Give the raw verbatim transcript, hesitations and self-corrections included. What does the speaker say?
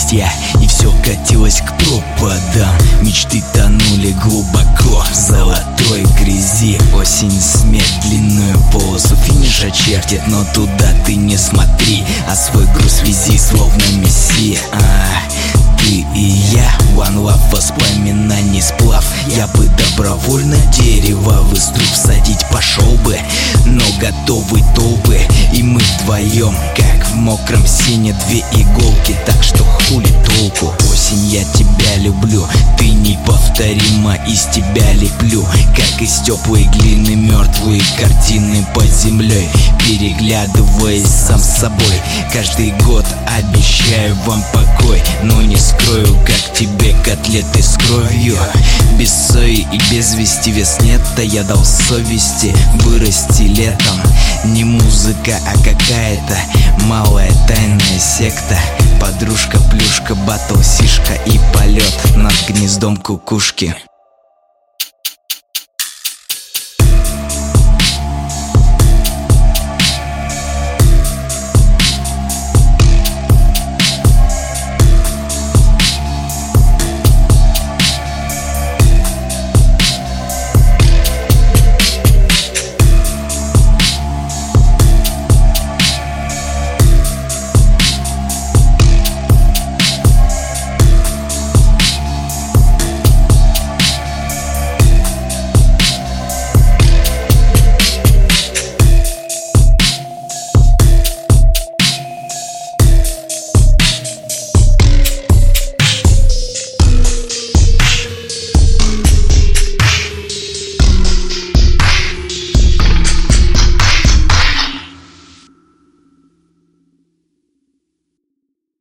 листья, и все катилось к пропадам. Мечты тонули глубоко в золотой грязи. Осень смерть длинную полосу финиша чертит, но туда ты не смотри, а свой груз вези, словно мессия. а, Ты и я, one love, воспоминаний сплав. Я бы добровольно дерево в иструб садить пошел бы, но готовы толпы, и мы вдвоем, как в мокром сене две иголки. Так что хули толку? Осень, я тебя люблю, ты неповторима, из тебя леплю, как из теплой глины мертвые картины под землей, переглядываясь сам с собой. Каждый год обещаю вам покой, но не скрою, как тебе котлеты с кровью. Без сои и без вести вес-нет-то я дал совести вырасти летом. Не музыка, а какая-то малая тайная секта. Подружка, плюшка, батл, сишка и полет над гнездом кукушки.